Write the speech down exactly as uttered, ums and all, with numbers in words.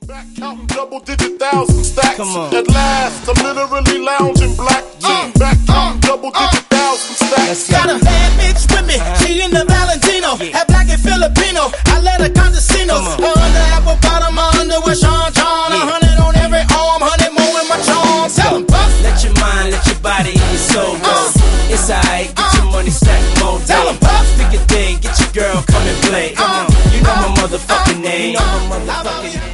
Back counting double digit thousand stacks. Come on. At last, I'm literally lounging black. Yeah. Back counting double digit thousand stacks. Let's go. Got a bad bitch with me, she in the Valentino, Yeah. half black and Filipino. I let her condesinos. Come on. Her under apple bottom, my underwear Sean John. A Yeah. hundred on every arm, hundred more in my charm. Tell 'em, buff. Let your mind, let your body and your soul go. Uh. It's alright, get your money stacked more Tell 'em, dough. buff. Pick a thing, get your girl, come and play. Uh. You know my motherfucking name. You know my Uh. motherfucking name.